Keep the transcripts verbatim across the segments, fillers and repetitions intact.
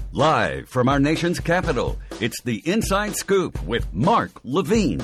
Live from our nation's capital, it's the Inside Scoop with Mark Levine.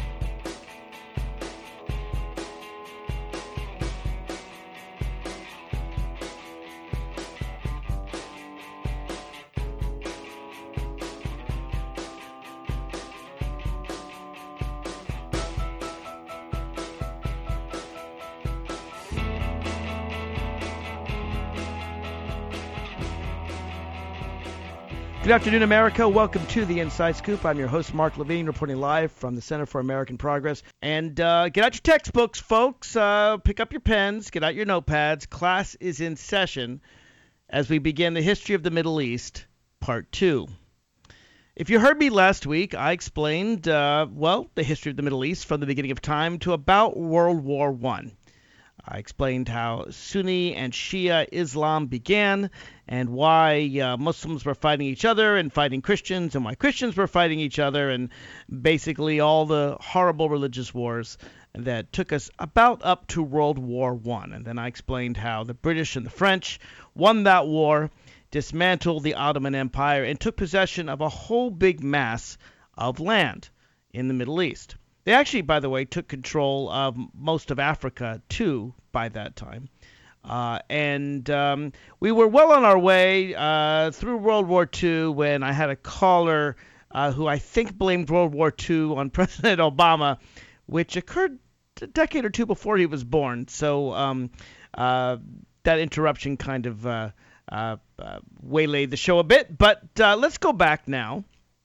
Good afternoon, America. Welcome to the Inside Scoop. I'm your host, Mark Levine, reporting live from the Center for American Progress. And uh, get out your textbooks, folks. Uh, pick up your pens. Get out your notepads. Class is in session as we begin the history of the Middle East, Part two. If you heard me last week, I explained, uh, well, the history of the Middle East from the beginning of time to about World War One. I explained how Sunni and Shia Islam began and why uh, Muslims were fighting each other and fighting Christians and why Christians were fighting each other and basically all the horrible religious wars that took us about up to World War One. And then I explained how the British and the French won that war, dismantled the Ottoman Empire, and took possession of a whole big mass of land in the Middle East. They actually, by the way, took control of most of Africa, too, by that time. Uh, and um, we were well on our way uh, through World War Two when I had a caller uh, who I think blamed World War Two on President Obama, which occurred a decade or two before he was born. So um, uh, that interruption kind of uh, uh, uh, waylaid the show a bit. But uh, let's go back now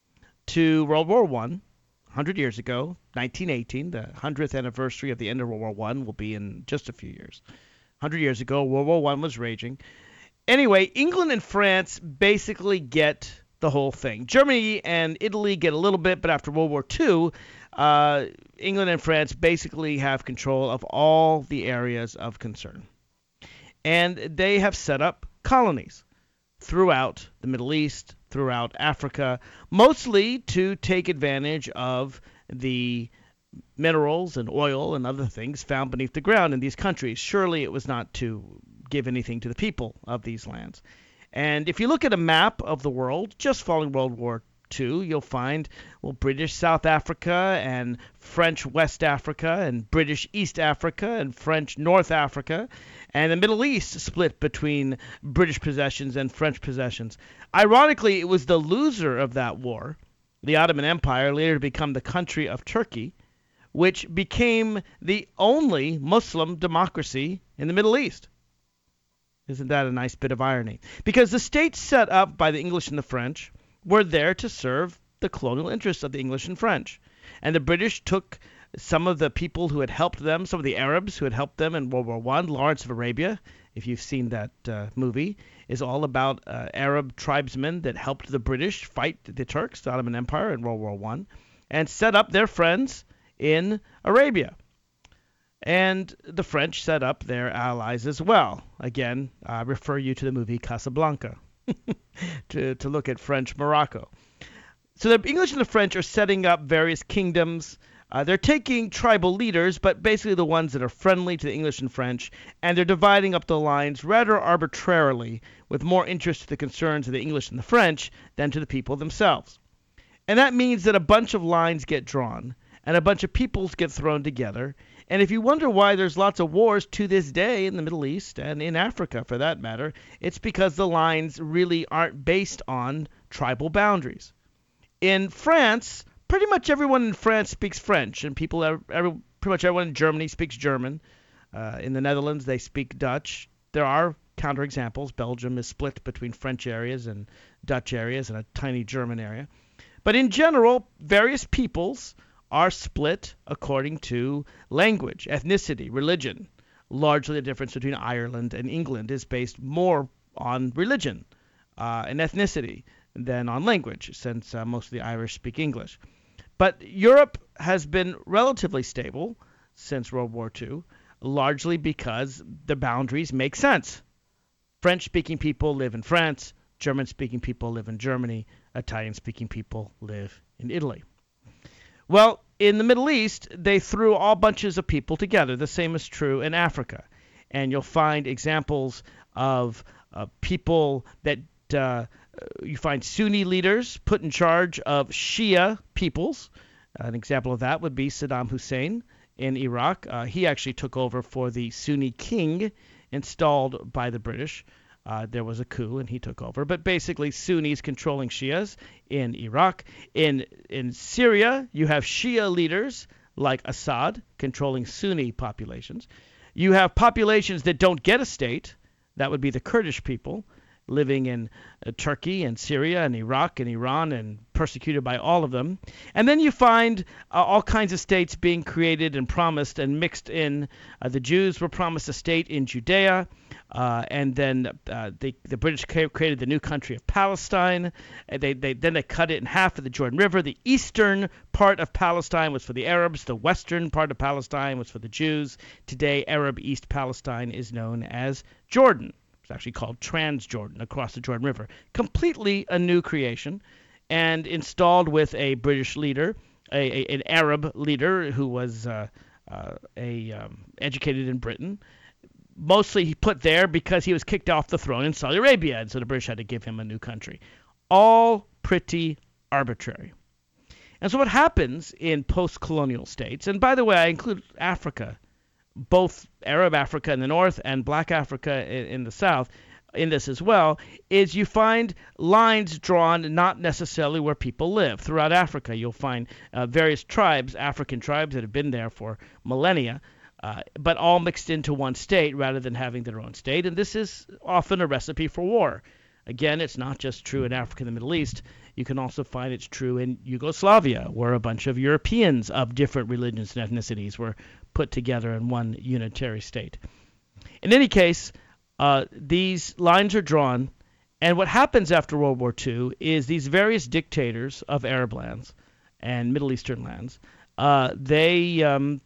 to World War One. one hundred years ago, nineteen eighteen, the hundredth anniversary of the end of World War One will be in just a few years. one hundred years ago, World War One was raging. Anyway, England and France basically get the whole thing. Germany and Italy get a little bit, but after World War Two, uh, England and France basically have control of all the areas of concern. And they have set up colonies throughout the Middle East, throughout Africa, mostly to take advantage of the minerals and oil and other things found beneath the ground in these countries. Surely it was not to give anything to the people of these lands. And if you look at a map of the world, just following World War Two, you'll find, well, British South Africa and French West Africa and British East Africa and French North Africa, and the Middle East split between British possessions and French possessions. Ironically, it was the loser of that war, the Ottoman Empire, later to become the country of Turkey, which became the only Muslim democracy in the Middle East. Isn't that a nice bit of irony? Because the states set up by the English and the French were there to serve the colonial interests of the English and French. And the British took some of the people who had helped them, some of the Arabs who had helped them in World War One. Lawrence of Arabia, if you've seen that uh, movie, is all about uh, Arab tribesmen that helped the British fight the Turks, the Ottoman Empire, in World War One, and set up their friends in Arabia. And the French set up their allies as well. Again, I refer you to the movie Casablanca to, to look at French Morocco. So the English and the French are setting up various kingdoms. Uh, they're taking tribal leaders, but basically the ones that are friendly to the English and French, and they're dividing up the lines rather arbitrarily with more interest to the concerns of the English and the French than to the people themselves. And that means that a bunch of lines get drawn, and a bunch of peoples get thrown together. And if you wonder why there's lots of wars to this day in the Middle East and in Africa, for that matter, it's because the lines really aren't based on tribal boundaries. In France, pretty much everyone in France speaks French, and people, every, pretty much everyone in Germany speaks German. Uh, in the Netherlands, they speak Dutch. There are counterexamples. Belgium is split between French areas and Dutch areas and a tiny German area. But in general, various peoples are split according to language, ethnicity, religion. Largely the difference between Ireland and England is based more on religion uh, and ethnicity than on language, since uh, most of the Irish speak English. But Europe has been relatively stable since World War Two, largely because the boundaries make sense. French-speaking people live in France, German-speaking people live in Germany, Italian-speaking people live in Italy. Well, in the Middle East, they threw all bunches of people together. The same is true in Africa. And you'll find examples of uh, people that uh, You find Sunni leaders put in charge of Shia peoples. An example of that would be Saddam Hussein in Iraq. Uh, he actually took over for the Sunni king installed by the British. Uh, there was a coup and he took over. But basically, Sunnis controlling Shias in Iraq. In in Syria, you have Shia leaders like Assad controlling Sunni populations. You have populations that don't get a state. That would be the Kurdish people living in uh, Turkey and Syria and Iraq and Iran and persecuted by all of them. And then you find uh, all kinds of states being created and promised and mixed in. Uh, the Jews were promised a state in Judea, uh, and then uh, they, the British created the new country of Palestine. And they, they then they cut it in half at the Jordan River. The eastern part of Palestine was for the Arabs. The western part of Palestine was for the Jews. Today, Arab East Palestine is known as Jordan. It's actually called Transjordan, across the Jordan River. Completely a new creation, and installed with a British leader, a, a, an Arab leader who was uh, uh, a um, educated in Britain. Mostly he put there because he was kicked off the throne in Saudi Arabia, and so the British had to give him a new country. All pretty arbitrary. And so what happens in post-colonial states, and by the way, I include Africa, both Arab Africa in the north and Black Africa in, in the south, in this as well, is you find lines drawn not necessarily where people live. Throughout Africa, you'll find uh, various tribes, African tribes that have been there for millennia, uh, but all mixed into one state rather than having their own state. And this is often a recipe for war. Again, it's not just true in Africa and the Middle East. You can also find it's true in Yugoslavia, where a bunch of Europeans of different religions and ethnicities were put together in one unitary state. In any case, uh, these lines are drawn, and what happens after World War Two is these various dictators of Arab lands and Middle Eastern lands, uh, they um,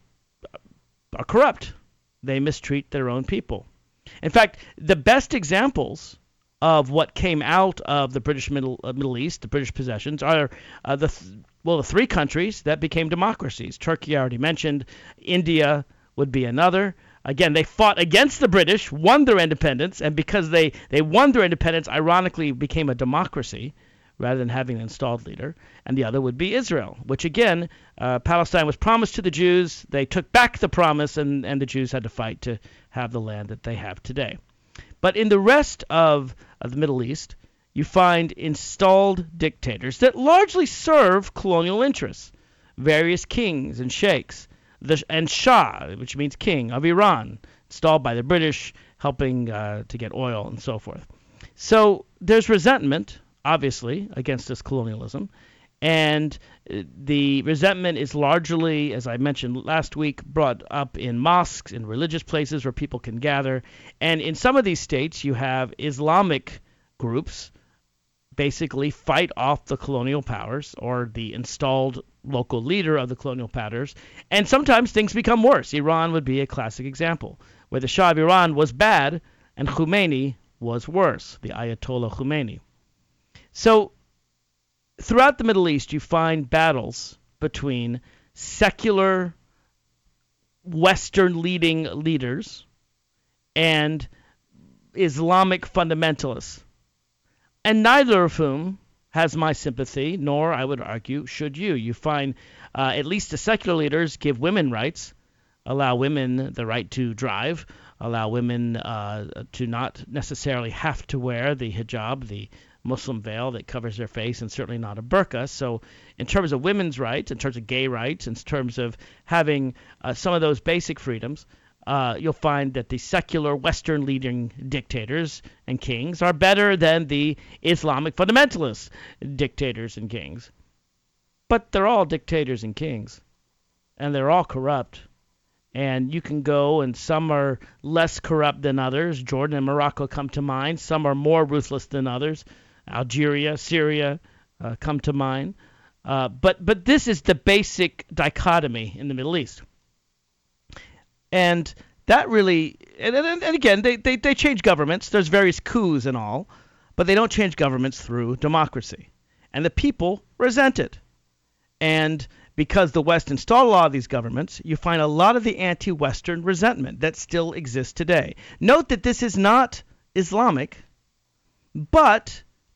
are corrupt. They mistreat their own people. In fact, the best examples of what came out of the British Middle uh, Middle East, the British possessions, are uh, the th- well the three countries that became democracies. Turkey, I already mentioned. India would be another. Again, they fought against the British, won their independence, and because they, they won their independence, ironically became a democracy rather than having an installed leader. And the other would be Israel, which again, uh, Palestine was promised to the Jews. They took back the promise, and, and the Jews had to fight to have the land that they have today. But in the rest of, of the Middle East, you find installed dictators that largely serve colonial interests. Various kings and sheikhs, the, and Shah, which means king, of Iran, installed by the British, helping uh, to get oil and so forth. So there's resentment, obviously, against this colonialism. And the resentment is largely, as I mentioned last week, brought up in mosques, in religious places where people can gather. And in some of these states, you have Islamic groups basically fight off the colonial powers or the installed local leader of the colonial powers. And sometimes things become worse. Iran would be a classic example, where the Shah of Iran was bad and Khomeini was worse, the Ayatollah Khomeini. So throughout the Middle East, you find battles between secular Western leading leaders and Islamic fundamentalists, and neither of whom has my sympathy, nor, I would argue, should you. You find uh, at least the secular leaders give women rights, allow women the right to drive, allow women uh, to not necessarily have to wear the hijab, the Muslim veil that covers their face, and certainly not a burqa. So in terms of women's rights, in terms of gay rights, in terms of having uh, some of those basic freedoms, uh, you'll find that the secular Western leading dictators and kings are better than the Islamic fundamentalist dictators and kings. But they're all dictators and kings, and they're all corrupt. And you can go, and some are less corrupt than others. Jordan and Morocco come to mind. Some are more ruthless than others. Algeria, Syria uh, come to mind. Uh, but but this is the basic dichotomy in the Middle East. And that really, and, and, and again, they, they, they change governments. There's various coups and all, but they don't change governments through democracy. And the people resent it. And because the West installed a lot of these governments, you find a lot of the anti-Western resentment that still exists today. Note that this is not Islamic, but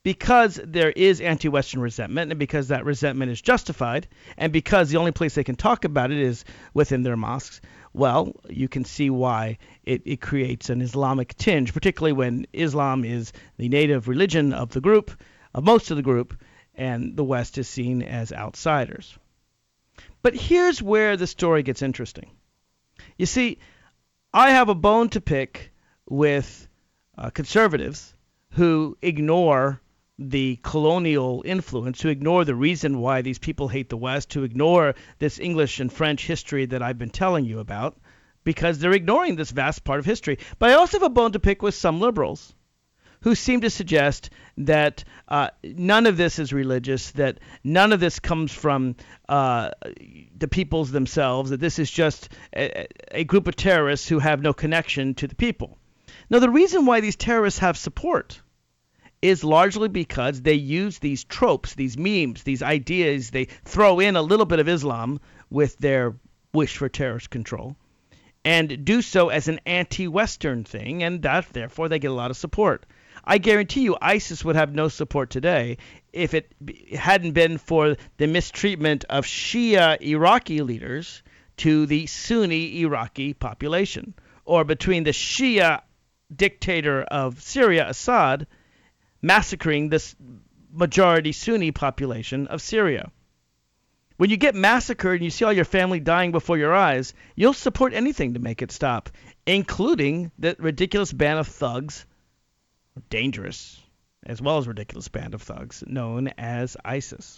because there is anti-Western resentment, and because that resentment is justified, and because the only place they can talk about it is within their mosques, well, you can see why it, it creates an Islamic tinge, particularly when Islam is the native religion of the group, of most of the group, and the West is seen as outsiders. But here's where the story gets interesting. You see, I have a bone to pick with uh, conservatives who ignore the colonial influence, who ignore the reason why these people hate the West, who ignore this English and French history that I've been telling you about, because they're ignoring this vast part of history. But I also have a bone to pick with some liberals who seem to suggest that uh, none of this is religious, that none of this comes from uh, the peoples themselves, that this is just a, a group of terrorists who have no connection to the people. Now, the reason why these terrorists have support is largely because they use these tropes, these memes, these ideas. They throw in a little bit of Islam with their wish for terrorist control and do so as an anti-Western thing, and that therefore they get a lot of support. I guarantee you ISIS would have no support today if it hadn't been for the mistreatment of Shia Iraqi leaders to the Sunni Iraqi population, or between the Shia dictator of Syria, Assad, massacring this majority Sunni population of Syria. When you get massacred and you see all your family dying before your eyes, you'll support anything to make it stop, including the ridiculous band of thugs, dangerous as well as ridiculous band of thugs, known as ISIS.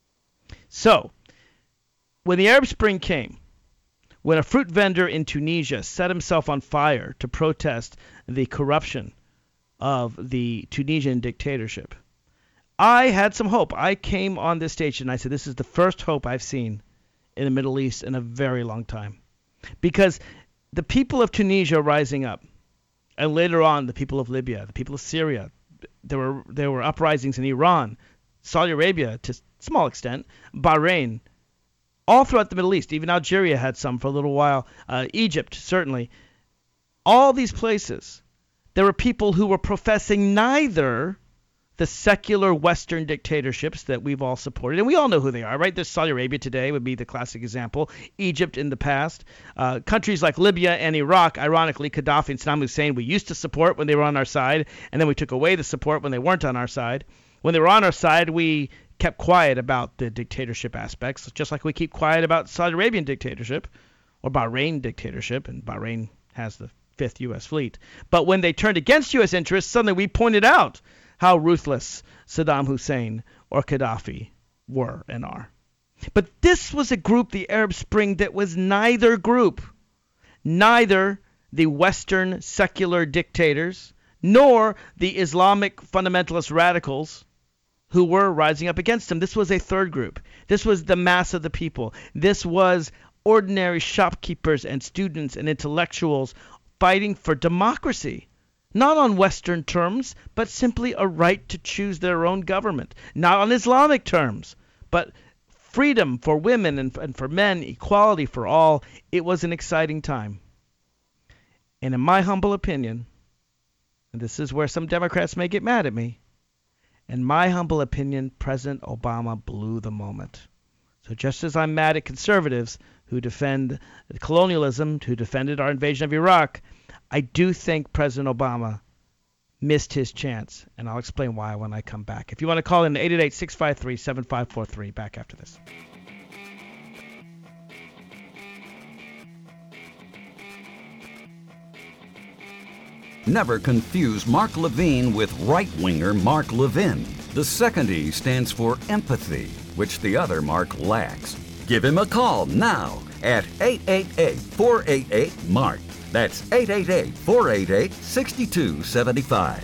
So, when the Arab Spring came, when a fruit vendor in Tunisia set himself on fire to protest the corruption of the Tunisian dictatorship, I had some hope. I came on this stage and I said, this is the first hope I've seen in the Middle East in a very long time. Because the people of Tunisia rising up, and later on the people of Libya, the people of Syria, there were there were uprisings in Iran, Saudi Arabia to a small extent, Bahrain, all throughout the Middle East. Even Algeria had some for a little while, uh, Egypt certainly. All these places, there were people who were professing neither the secular Western dictatorships that we've all supported, and we all know who they are, right? There's Saudi Arabia today would be the classic example. Egypt in the past. Uh, countries like Libya and Iraq, ironically, Gaddafi and Saddam Hussein, we used to support when they were on our side, and then we took away the support when they weren't on our side. When they were on our side, we kept quiet about the dictatorship aspects, just like we keep quiet about Saudi Arabian dictatorship or Bahrain dictatorship, and Bahrain has the fifth U S fleet. But when they turned against U S interests, suddenly we pointed out how ruthless Saddam Hussein or Gaddafi were and are. But this was a group, the Arab Spring, that was neither group, neither the Western secular dictators, nor the Islamic fundamentalist radicals who were rising up against them. This was a third group. This was the mass of the people. This was ordinary shopkeepers and students and intellectuals fighting for democracy. Not on Western terms, but simply a right to choose their own government. Not on Islamic terms, but freedom for women and, and for men, equality for all. It was an exciting time. And in my humble opinion, and this is where some Democrats may get mad at me, in my humble opinion, President Obama blew the moment. So just as I'm mad at conservatives who defend colonialism, who defended our invasion of Iraq, I do think President Obama missed his chance, and I'll explain why when I come back. If you want to call in, eight eight eight, six five three, seven five four three. Back after this. Never confuse Mark Levine with right-winger Mark Levin. The second E stands for empathy, which the other Mark lacks. Give him a call now at eight eight eight, four eight eight, MARK. That's eight eight eight, four eight eight, six two seven five.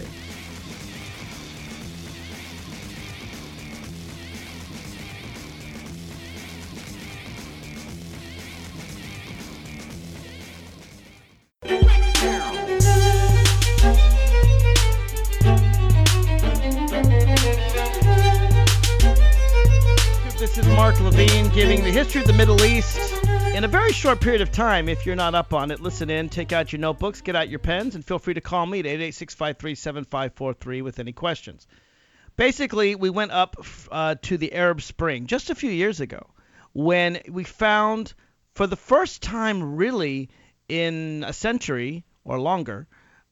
This is Mark Levine giving the history of the Middle East in a very short period of time. If you're not up on it, listen in, take out your notebooks, get out your pens, and feel free to call me at eight eight eight, six five three, seven five four three with any questions. Basically, we went up uh, to the Arab Spring just a few years ago when we found, for the first time really in a century or longer,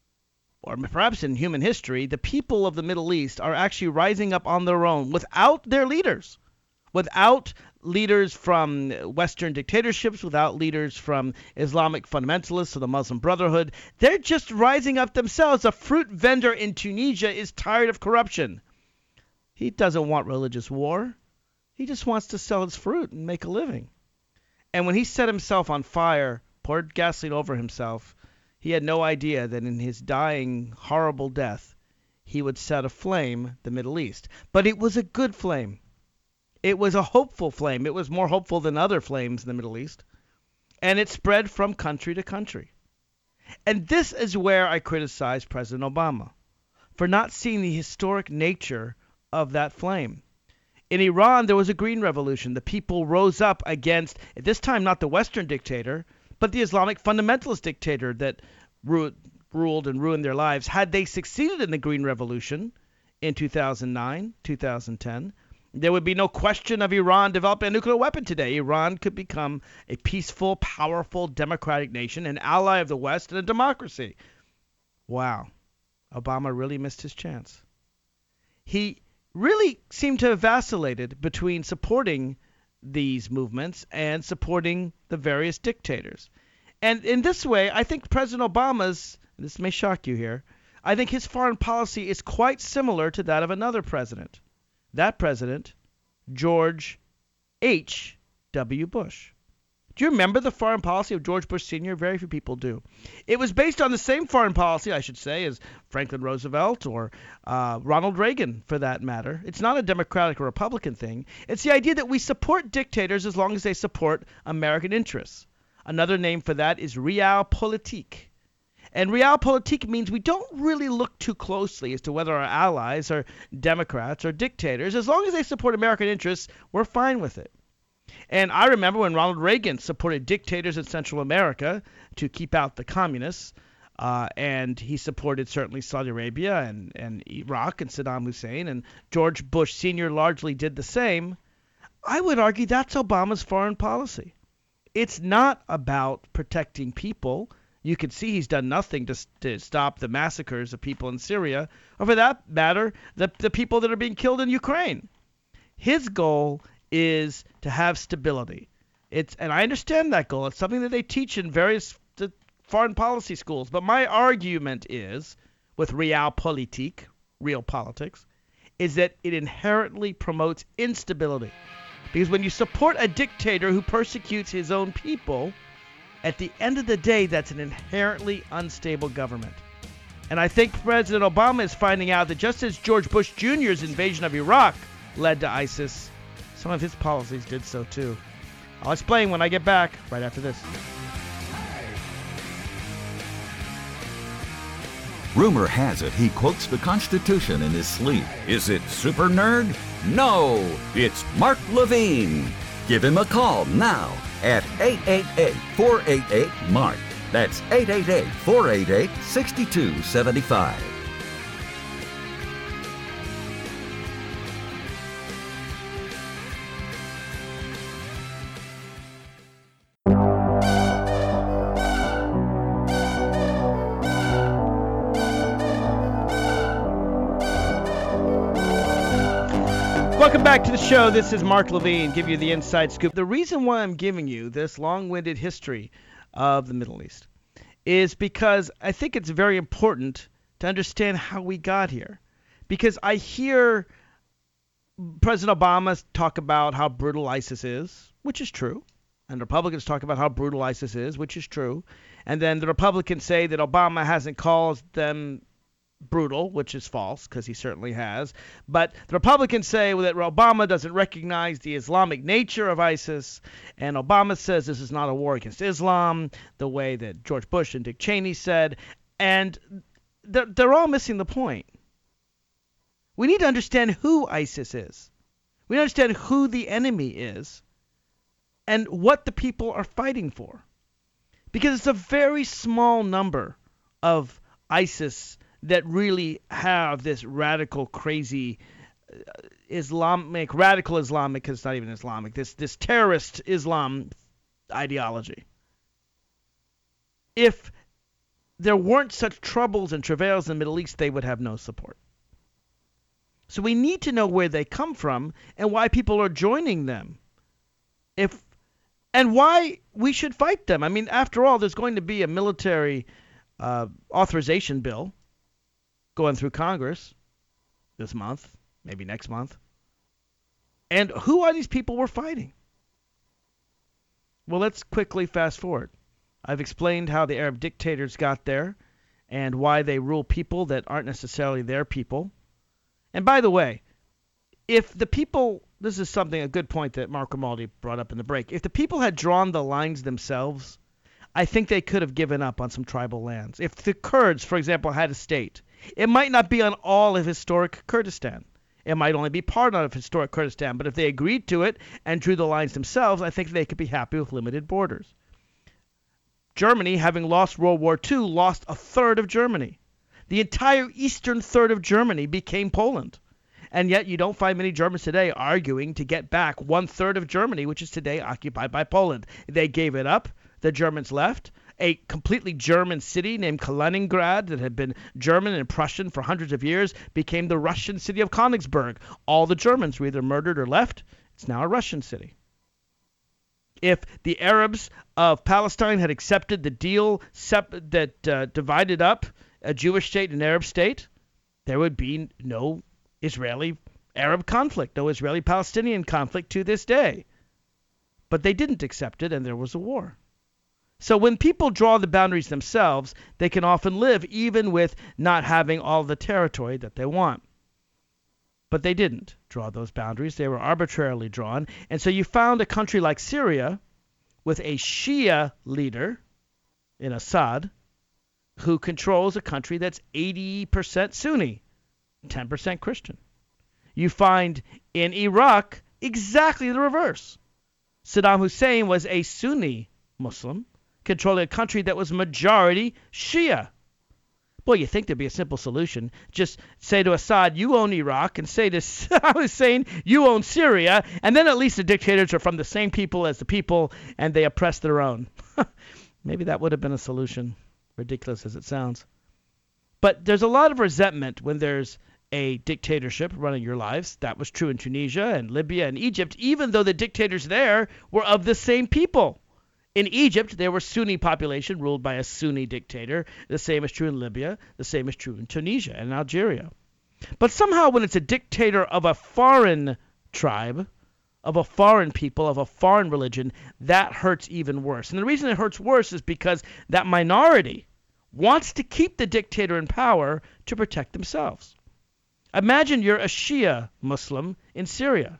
or perhaps in human history, the people of the Middle East are actually rising up on their own without their leaders, without leaders from Western dictatorships, without leaders from Islamic fundamentalists or the Muslim Brotherhood. They're just rising up themselves. A fruit vendor in Tunisia is tired of corruption. He doesn't want religious war. He just wants to sell his fruit and make a living. And when he set himself on fire, poured gasoline over himself, he had no idea that in his dying, horrible death, he would set aflame the Middle East. But it was a good flame. It was a hopeful flame. It was more hopeful than other flames in the Middle East. And it spread from country to country. And this is where I criticize President Obama for not seeing the historic nature of that flame. In Iran, there was a green revolution. The people rose up against, at this time, not the Western dictator, but the Islamic fundamentalist dictator that ru- ruled and ruined their lives. Had they succeeded in the green revolution in two thousand nine, two thousand ten, there would be no question of Iran developing a nuclear weapon today. Iran could become a peaceful, powerful, democratic nation, an ally of the West, and a democracy. Wow. Obama really missed his chance. He really seemed to have vacillated between supporting these movements and supporting the various dictators. And in this way, I think President Obama's, this may shock you here, I think his foreign policy is quite similar to that of another president. That president, George H W. Bush. Do you remember the foreign policy of George Bush Senior? Very few people do. It was based on the same foreign policy, I should say, as Franklin Roosevelt or uh, Ronald Reagan, for that matter. It's not a Democratic or Republican thing. It's the idea that we support dictators as long as they support American interests. Another name for that is realpolitik. And realpolitik means we don't really look too closely as to whether our allies are Democrats or dictators. As long as they support American interests, we're fine with it. And I remember when Ronald Reagan supported dictators in Central America to keep out the communists, uh, and he supported certainly Saudi Arabia and, and Iraq and Saddam Hussein, and George Bush Senior largely did the same. I would argue that's Obama's foreign policy. It's not about protecting people. You can see he's done nothing to, to stop the massacres of people in Syria, or for that matter, the, the people that are being killed in Ukraine. His goal is to have stability. It's, and I understand that goal. It's something that they teach in various uh, foreign policy schools. But my argument is, with realpolitik, real politics, is that it inherently promotes instability. Because when you support a dictator who persecutes his own people, at the end of the day, that's an inherently unstable government. And I think President Obama is finding out that just as George Bush Junior's invasion of Iraq led to ISIS, some of his policies did so too. I'll explain when I get back, right after this. Rumor has it he quotes the Constitution in his sleep. Is it super nerd? No, it's Mark Levine. Give him a call now at eight eight eight, four eight eight, MARK. That's eight eight eight, four eight eight, six two seven five. Welcome back to the show. This is Mark Levine, give you the inside scoop. The reason why I'm giving you this long-winded history of the Middle East is because I think it's very important to understand how we got here. Because I hear President Obama talk about how brutal ISIS is, which is true. And Republicans talk about how brutal ISIS is, which is true. And then the Republicans say that Obama hasn't called them brutal, which is false, because he certainly has. But the Republicans say that Obama doesn't recognize the Islamic nature of ISIS, and Obama says this is not a war against Islam, the way that George Bush and Dick Cheney said, and they're, they're all missing the point. We need to understand who ISIS is. We need to understand who the enemy is and what the people are fighting for. Because it's a very small number of ISIS that really have this radical, crazy Islamic, radical Islamic, because it's not even Islamic, this, this terrorist Islam ideology. If there weren't such troubles and travails in the Middle East, they would have no support. So we need to know where they come from and why people are joining them. If and why we should fight them. I mean, after all, there's going to be a military uh, authorization bill going through Congress this month, maybe next month. And who are these people we're fighting? Well, let's quickly fast forward. I've explained how the Arab dictators got there and why they rule people that aren't necessarily their people. And by the way, if the people, this is something, a good point that Mark Grimaldi brought up in the break. If the people had drawn the lines themselves, I think they could have given up on some tribal lands. If the Kurds, for example, had a state, it might not be on all of historic Kurdistan. It might only be part of historic Kurdistan. But if they agreed to it and drew the lines themselves, I think they could be happy with limited borders. Germany, having lost World War Two, lost a third of Germany. The entire eastern third of Germany became Poland. And yet you don't find many Germans today arguing to get back one third of Germany, which is today occupied by Poland. They gave it up. The Germans left. A completely German city named Kaliningrad that had been German and Prussian for hundreds of years became the Russian city of Königsberg. All the Germans were either murdered or left. It's now a Russian city. If the Arabs of Palestine had accepted the deal sep- that uh, divided up a Jewish state and an Arab state, there would be no Israeli-Arab conflict, no Israeli-Palestinian conflict to this day. But they didn't accept it, and there was a war. So when people draw the boundaries themselves, they can often live even with not having all the territory that they want. But they didn't draw those boundaries. They were arbitrarily drawn. And so you found a country like Syria with a Shia leader in Assad who controls a country that's eighty percent Sunni, ten percent Christian. You find in Iraq exactly the reverse. Saddam Hussein was a Sunni Muslim controlling a country that was majority Shia. Well, you think there'd be a simple solution. Just say to Assad, you own Iraq, and say to Saddam Hussein, you own Syria, and then at least the dictators are from the same people as the people, and they oppress their own. Maybe that would have been a solution, ridiculous as it sounds. But there's a lot of resentment when there's a dictatorship running your lives. That was true in Tunisia and Libya and Egypt, even though the dictators there were of the same people. In Egypt, there was Sunni population ruled by a Sunni dictator. The same is true in Libya. The same is true in Tunisia and Algeria. But somehow when it's a dictator of a foreign tribe, of a foreign people, of a foreign religion, that hurts even worse. And the reason it hurts worse is because that minority wants to keep the dictator in power to protect themselves. Imagine you're a Shia Muslim in Syria,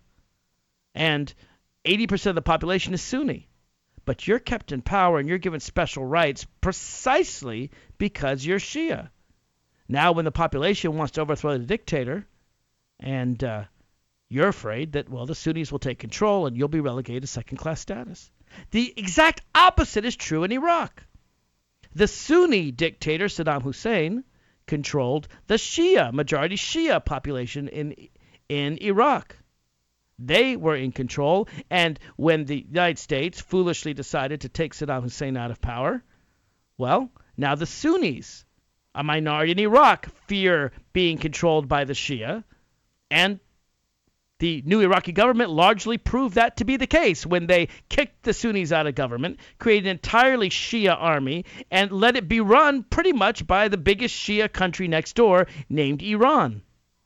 and eighty percent of the population is Sunni. But you're kept in power and you're given special rights precisely because you're Shia. Now when the population wants to overthrow the dictator, and uh, you're afraid that, well, the Sunnis will take control and you'll be relegated to second-class status. The exact opposite is true in Iraq. The Sunni dictator, Saddam Hussein, controlled the Shia, majority Shia population in in Iraq. They were in control, and when the United States foolishly decided to take Saddam Hussein out of power, well, now the Sunnis, a minority in Iraq, fear being controlled by the Shia, and the new Iraqi government largely proved that to be the case when they kicked the Sunnis out of government, created an entirely Shia army, and let it be run pretty much by the biggest Shia country next door named Iran.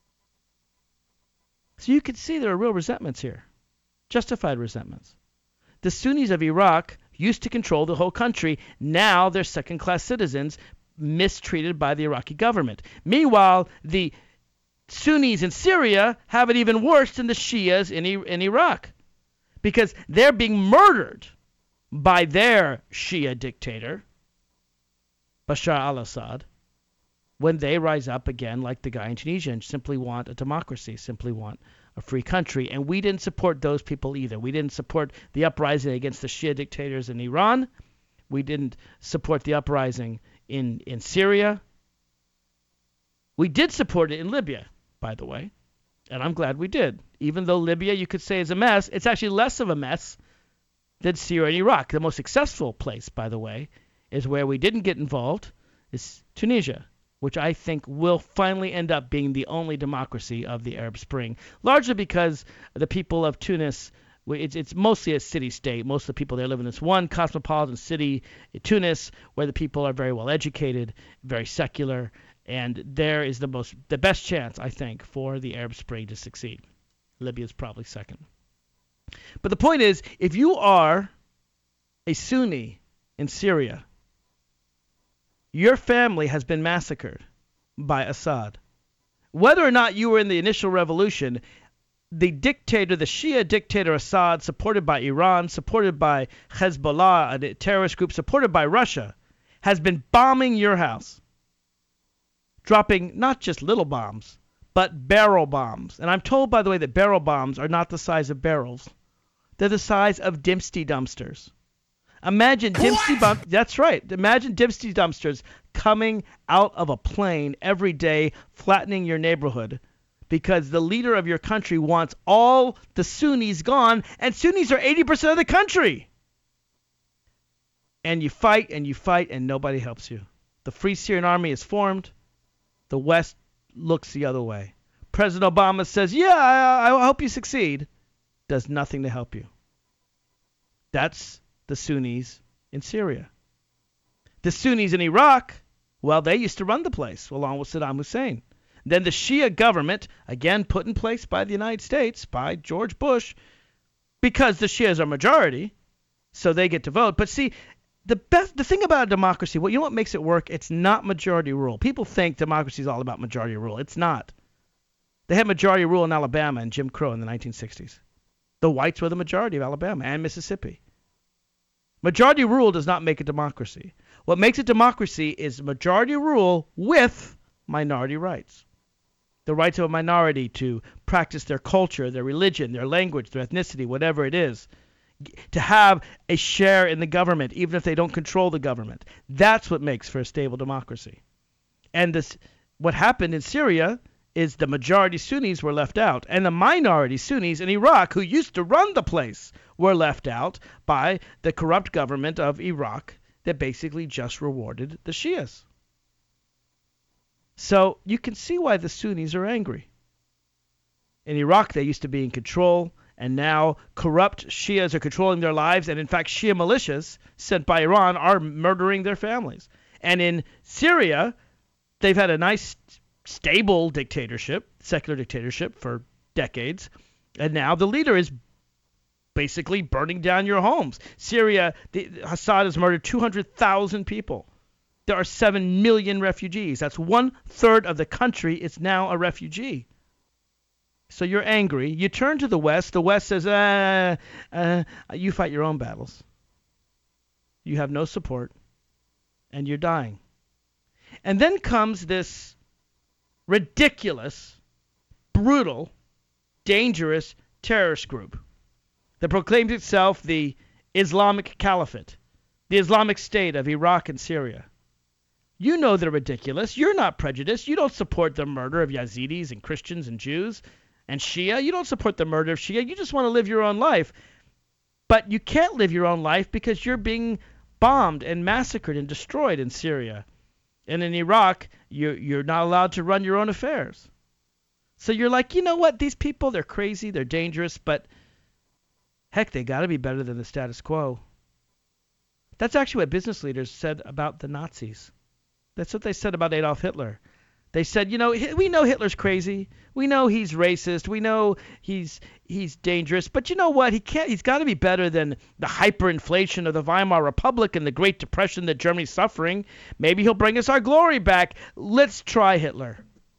So you can see there are real resentments here, justified resentments. The Sunnis of Iraq used to control the whole country. Now they're second-class citizens mistreated by the Iraqi government. Meanwhile, the Sunnis in Syria have it even worse than the Shias in, in Iraq because they're being murdered by their Shia dictator, Bashar al-Assad, when they rise up again like the guy in Tunisia and simply want a democracy, simply want a free country. And we didn't support those people either. We didn't support the uprising against the Shia dictators in Iran. We didn't support the uprising in, in Syria. We did support it in Libya, by the way. And I'm glad we did. Even though Libya, you could say, is a mess, it's actually less of a mess than Syria and Iraq. The most successful place, by the way, is where we didn't get involved, is Tunisia, which I think will finally end up being the only democracy of the Arab Spring, largely because the people of Tunis, it's, it's mostly a city-state. Most of the people there live in this one cosmopolitan city, Tunis, where the people are very well educated, very secular, and there is the most, the best chance, I think, for the Arab Spring to succeed. Libya is probably second. But the point is, if you are a Sunni in Syria, your family has been massacred by Assad. Whether or not you were in the initial revolution, the dictator, the Shia dictator Assad, supported by Iran, supported by Hezbollah, a terrorist group, supported by Russia, has been bombing your house, dropping not just little bombs, but barrel bombs. And I'm told, by the way, that barrel bombs are not the size of barrels. They're the size of Dempsey dumpsters. Imagine Dempsey bump. That's right. Imagine Dempsey dumpsters coming out of a plane every day, flattening your neighborhood, because the leader of your country wants all the Sunnis gone, and Sunnis are eighty percent of the country. And you fight and you fight, and nobody helps you. The Free Syrian Army is formed. The West looks the other way. President Obama says, "Yeah, I, I hope you succeed." Does nothing to help you. That's the Sunnis in Syria. The Sunnis in Iraq, well, they used to run the place along with Saddam Hussein. Then the Shia government, again put in place by the United States, by George Bush, because the Shias are majority, so they get to vote. But see, the best, the thing about a democracy, well, you know what makes it work? It's not majority rule. People think democracy is all about majority rule. It's not. They had majority rule in Alabama and Jim Crow in the nineteen sixties. The whites were the majority of Alabama and Mississippi. Majority rule does not make a democracy. What makes a democracy is majority rule with minority rights. The rights of a minority to practice their culture, their religion, their language, their ethnicity, whatever it is. To have a share in the government, even if they don't control the government. That's what makes for a stable democracy. And this, what happened in Syria is the majority Sunnis were left out, and the minority Sunnis in Iraq, who used to run the place, were left out by the corrupt government of Iraq that basically just rewarded the Shias. So you can see why the Sunnis are angry. In Iraq, they used to be in control, and now corrupt Shias are controlling their lives, and in fact, Shia militias sent by Iran are murdering their families. And in Syria, they've had a nice stable dictatorship, secular dictatorship for decades, and now the leader is basically burning down your homes. Syria, the, Assad has murdered two hundred thousand people. There are seven million refugees. That's one third of the country is now a refugee. So you're angry. You turn to the West. The West says, uh, uh, you fight your own battles. You have no support, and you're dying. And then comes this ridiculous, brutal, dangerous terrorist group that proclaims itself the Islamic Caliphate, the Islamic State of Iraq and Syria. You know they're ridiculous. You're not prejudiced. You don't support the murder of Yazidis and Christians and Jews and Shia. You don't support the murder of Shia. You just want to live your own life. But you can't live your own life because you're being bombed and massacred and destroyed in Syria. And in Iraq, you're, you're not allowed to run your own affairs. So you're like, you know what? These people, they're crazy, they're dangerous, but heck, they got to be better than the status quo. That's actually what business leaders said about the Nazis. That's what they said about Adolf Hitler. They said, you know, we know Hitler's crazy. We know he's racist. We know he's he's dangerous. But you know what? He can't. He's got to be better than the hyperinflation of the Weimar Republic and the Great Depression that Germany's suffering. Maybe he'll bring us our glory back. Let's try Hitler.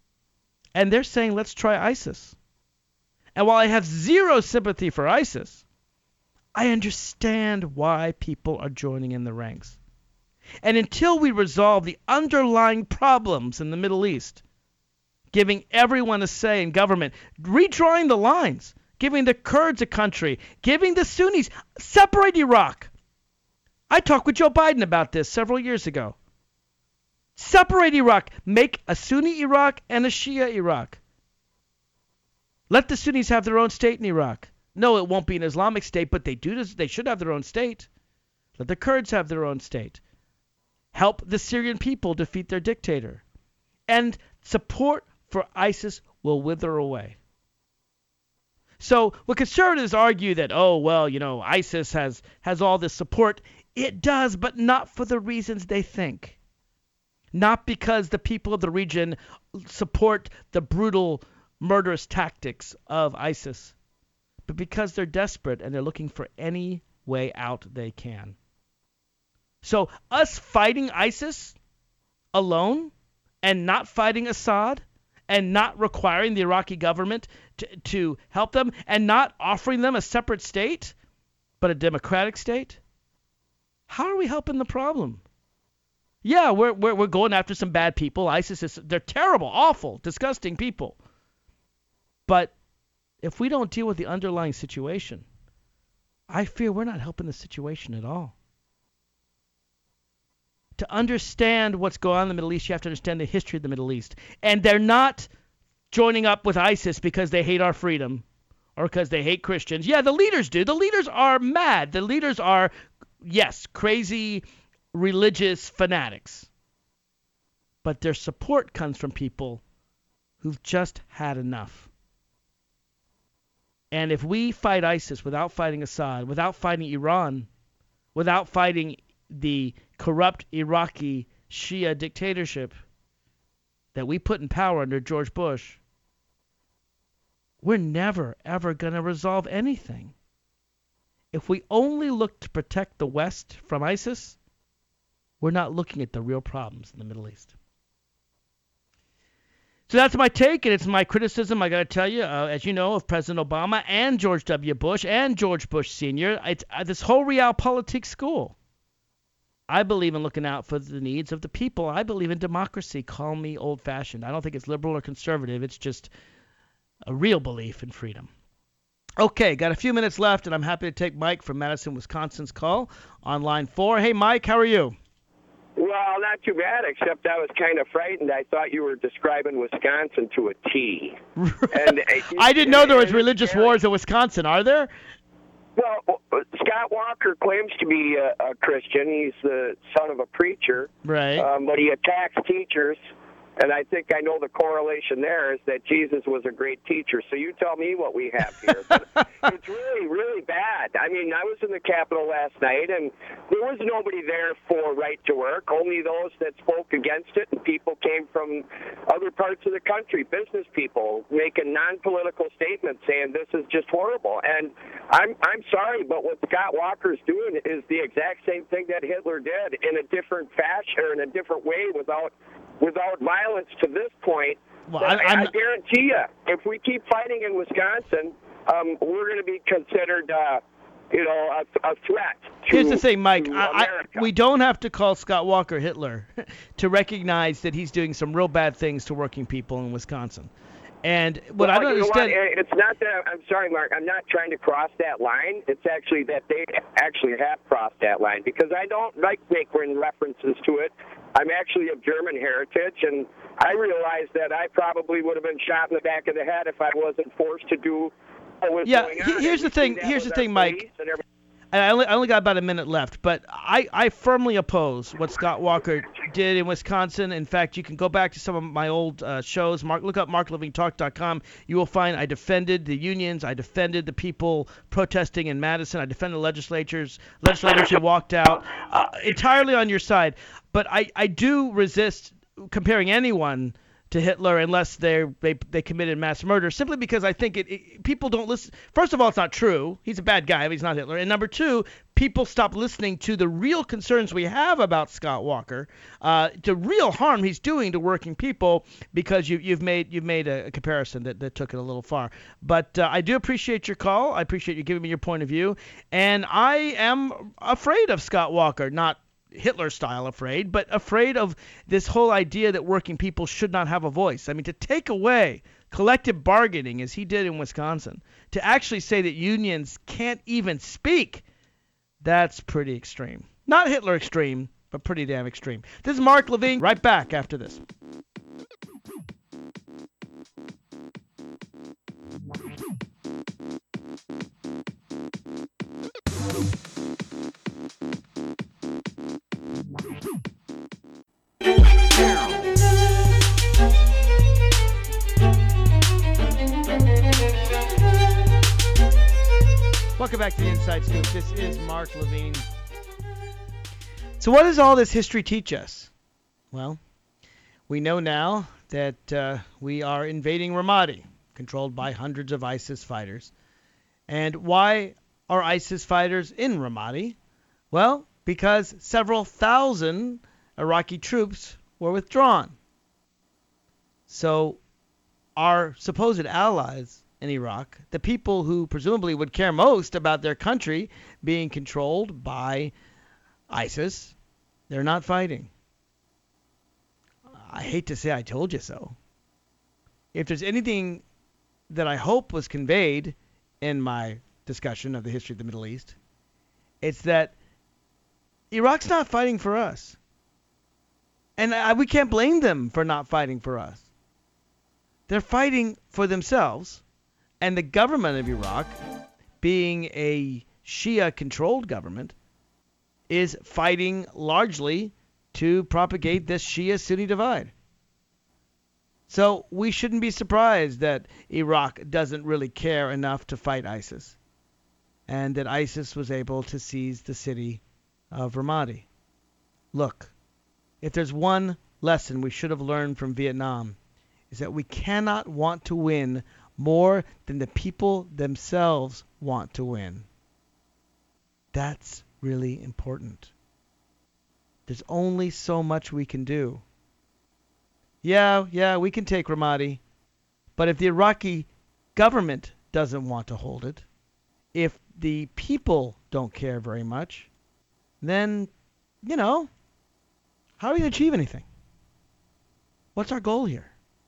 And they're saying, let's try ISIS. And while I have zero sympathy for ISIS, I understand why people are joining in the ranks. And until we resolve the underlying problems in the Middle East, giving everyone a say in government, redrawing the lines, giving the Kurds a country, giving the Sunnis, separate Iraq. I talked with Joe Biden about this several years ago. Separate Iraq. Make a Sunni Iraq and a Shia Iraq. Let the Sunnis have their own state in Iraq. No, it won't be an Islamic state, but they do. They should have their own state. Let the Kurds have their own state. Help the Syrian people defeat their dictator. And support for ISIS will wither away. So when conservatives argue that, oh, well, you know, ISIS has, has all this support, it does, but not for the reasons they think. Not because the people of the region support the brutal, murderous tactics of ISIS, but because they're desperate and they're looking for any way out they can. So us fighting ISIS alone and not fighting Assad and not requiring the Iraqi government to, to help them and not offering them a separate state, but a democratic state, how are we helping the problem? Yeah, we're, we're, we're going after some bad people. ISIS is, they're terrible, awful, disgusting people. But if we don't deal with the underlying situation, I fear we're not helping the situation at all. To understand what's going on in the Middle East, you have to understand the history of the Middle East. And they're not joining up with ISIS because they hate our freedom or because they hate Christians. Yeah, the leaders do. The leaders are mad. The leaders are, yes, crazy religious fanatics. But their support comes from people who've just had enough. And if we fight ISIS without fighting Assad, without fighting Iran, without fighting the corrupt Iraqi Shia dictatorship that we put in power under George Bush, we're never, ever going to resolve anything. If we only look to protect the West from ISIS, we're not looking at the real problems in the Middle East. So that's my take, and it's my criticism, I got to tell you, uh, as you know, of President Obama and George W. Bush and George Bush Senior It's, uh, this whole realpolitik school. I believe in looking out for the needs of the people. I believe in democracy. Call me old-fashioned. I don't think it's liberal or conservative. It's just a real belief in freedom. Okay, got a few minutes left, and I'm happy to take Mike from Madison, Wisconsin's call on line four. Hey, Mike, how are you? Well, not too bad, except I was kind of frightened. I thought you were describing Wisconsin to a T. And uh, I didn't know there was religious wars in Wisconsin. Are there? Well, Scott Walker claims to be a, a Christian. He's the son of a preacher. Right. Um, but he attacks teachers. And I think I know the correlation there is that Jesus was a great teacher. So you tell me what we have here. But it's really, really bad. I mean, I was in the Capitol last night, and there was nobody there for right to work, only those that spoke against it, and people came from other parts of the country, business people, making non-political statements saying this is just horrible. And I'm, I'm sorry, but what Scott Walker's doing is the exact same thing that Hitler did in a different fashion or in a different way without without violence to this point. Well, I, I, I guarantee you, if we keep fighting in Wisconsin, um, we're going to be considered, uh, you know, a, a threat to Here's the thing, Mike. to I, America. I, we don't have to call Scott Walker Hitler to recognize that he's doing some real bad things to working people in Wisconsin. And what well, I don't you know understand... what? It's not that, I'm sorry, Mark, I'm not trying to cross that line. It's actually that they actually have crossed that line, because I don't like making references to it. I'm actually of German heritage, and I realize that I probably would have been shot in the back of the head if I wasn't forced to do what was Yeah, going on. here's the thing. Here's the thing, Mike. I only, I only got about a minute left, but I, I firmly oppose what Scott Walker did in Wisconsin. In fact, you can go back to some of my old uh, shows. Mark, look up mark living talk dot com. You will find I defended the unions. I defended the people protesting in Madison. I defended legislators, legislators who walked out, uh, entirely on your side. But I, I do resist comparing anyone to Hitler unless they they they committed mass murder, simply because I think it, it people don't listen. First of all, it's not true. He's a bad guy, but he's not Hitler. And number two, people stop listening to the real concerns we have about Scott Walker, uh, the real harm he's doing to working people, because you you've made you've made a, a comparison that, that took it a little far. But uh, I do appreciate your call. I appreciate you giving me your point of view, and I am afraid of Scott Walker, not Hitler style afraid, but afraid of this whole idea that working people should not have a voice. I mean, to take away collective bargaining, as he did in Wisconsin, to actually say that unions can't even speak, that's pretty extreme. Not Hitler extreme, but pretty damn extreme. This is Mark Levine, right back after this. Welcome back to the Inside Scoop. This is Mark Levine. So what does all this history teach us? Well, we know now that uh, we are invading Ramadi, controlled by hundreds of ISIS fighters. And why are ISIS fighters in Ramadi? Well, because several thousand Iraqi troops were withdrawn. So our supposed allies in Iraq, the people who presumably would care most about their country being controlled by ISIS, they're not fighting. I hate to say I told you so. If there's anything that I hope was conveyed in my discussion of the history of the Middle East, it's that Iraq's not fighting for us. And I, we can't blame them for not fighting for us. They're fighting for themselves. And the government of Iraq, being a Shia-controlled government, is fighting largely to propagate this Shia-Sunni divide. So we shouldn't be surprised that Iraq doesn't really care enough to fight ISIS, and that ISIS was able to seize the city of Ramadi. Look, if there's one lesson we should have learned from Vietnam, is that we cannot want to win more than the people themselves want to win. That's really important. There's only so much we can do. Yeah, yeah, we can take Ramadi, but if the Iraqi government doesn't want to hold it, if the people don't care very much, then, you know, how are we going to achieve anything? What's our goal here?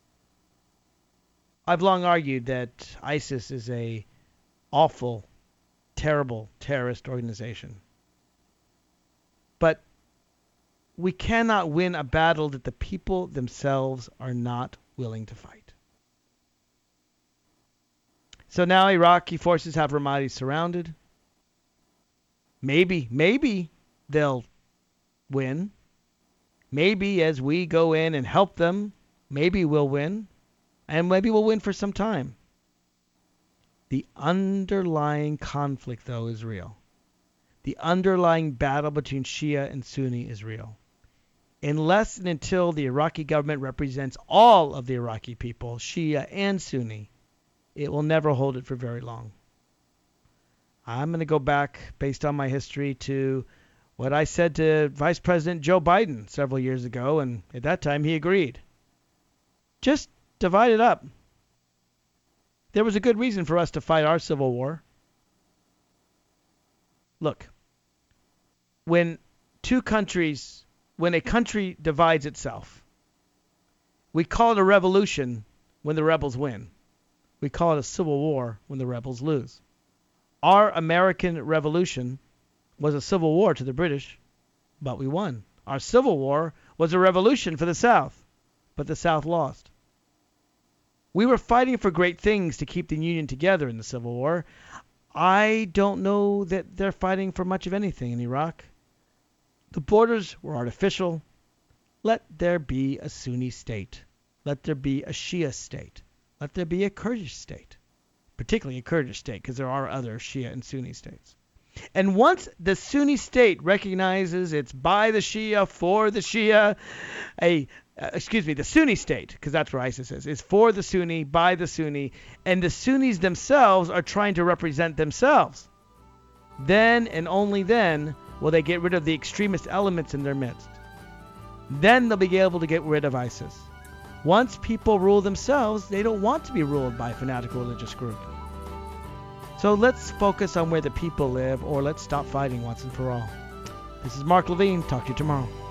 I've long argued that ISIS is a awful, terrible terrorist organization. But we cannot win a battle that the people themselves are not willing to fight. So now Iraqi forces have Ramadi surrounded. Maybe, maybe they'll win. Maybe as we go in and help them, maybe we'll win. And maybe we'll win for some time. The underlying conflict, though, is real. The underlying battle between Shia and Sunni is real. Unless and until the Iraqi government represents all of the Iraqi people, Shia and Sunni, it will never hold it for very long. I'm going to go back, based on my history, to what I said to Vice President Joe Biden several years ago, and at that time he agreed. Just divide it up. There was a good reason for us to fight our civil war. Look, when two countries, when a country divides itself, we call it a revolution when the rebels win. We call it a civil war when the rebels lose. Our American Revolution was a civil war to the British, but we won. Our Civil War was a revolution for the South, but the South lost. We were fighting for great things to keep the Union together in the Civil War. I don't know that they're fighting for much of anything in Iraq. The borders were artificial. Let there be a Sunni state. Let there be a Shia state. Let there be a Kurdish state, particularly a Kurdish state, because there are other Shia and Sunni states. And once the Sunni state recognizes it's by the Shia, for the Shia, a uh, excuse me, the Sunni state, because that's where ISIS is, is for the Sunni, by the Sunni, and the Sunnis themselves are trying to represent themselves, then and only then will they get rid of the extremist elements in their midst. Then they'll be able to get rid of ISIS. Once people rule themselves, they don't want to be ruled by a fanatical religious group. So let's focus on where the people live, or let's stop fighting once and for all. This is Mark Levine. Talk to you tomorrow.